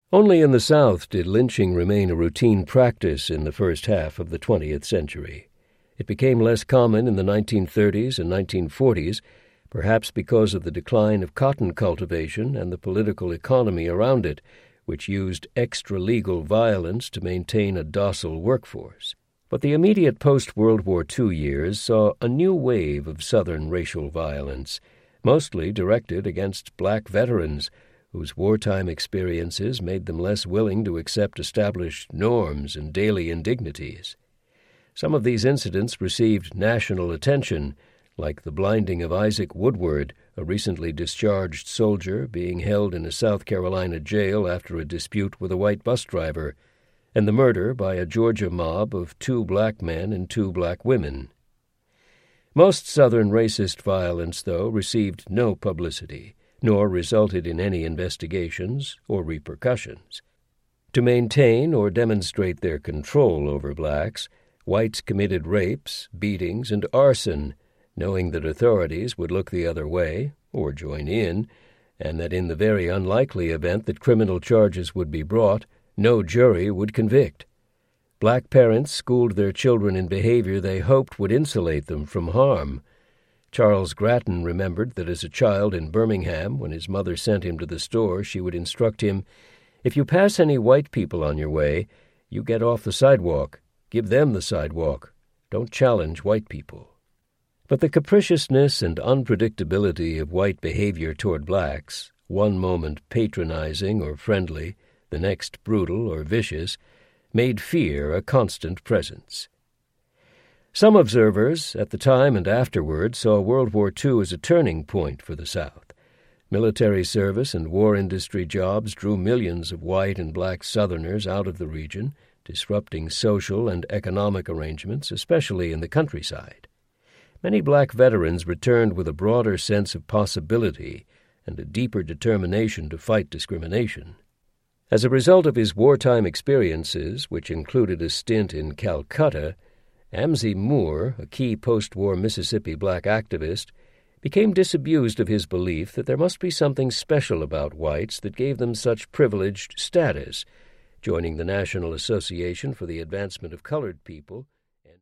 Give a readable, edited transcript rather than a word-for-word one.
Only in the South did lynching remain a routine practice in the first half of the 20th century. It became less common in the 1930s and 1940s, perhaps because of the decline of cotton cultivation and the political economy around it, which used extra-legal violence to maintain a docile workforce. But the immediate post-World War II years saw a new wave of Southern racial violence, mostly directed against black veterans, whose wartime experiences made them less willing to accept established norms and daily indignities. Some of these incidents received national attention, like the blinding of Isaac Woodward, a recently discharged soldier being held in a South Carolina jail after a dispute with a white bus driver, and the murder by a Georgia mob of 2 black men and 2 black women. Most Southern racist violence, though, received no publicity, nor resulted in any investigations or repercussions. To maintain or demonstrate their control over blacks, whites committed rapes, beatings, and arson, knowing that authorities would look the other way or join in, and that in the very unlikely event that criminal charges would be brought, no jury would convict. Black parents schooled their children in behavior they hoped would insulate them from harm. Charles Grattan remembered that as a child in Birmingham, when his mother sent him to the store, she would instruct him, "If you pass any white people on your way, you get off the sidewalk. Give them the sidewalk. Don't challenge white people." But the capriciousness and unpredictability of white behavior toward blacks, one moment patronizing or friendly, the next brutal or vicious, made fear a constant presence. Some observers, at the time and afterward, saw World War II as a turning point for the South. Military service and war industry jobs drew millions of white and black Southerners out of the region, disrupting social and economic arrangements, especially in the countryside. Many black veterans returned with a broader sense of possibility and a deeper determination to fight discrimination. As a result of his wartime experiences, which included a stint in Calcutta, Amzie Moore, a key post-war Mississippi black activist, became disabused of his belief that there must be something special about whites that gave them such privileged status, joining the National Association for the Advancement of Colored People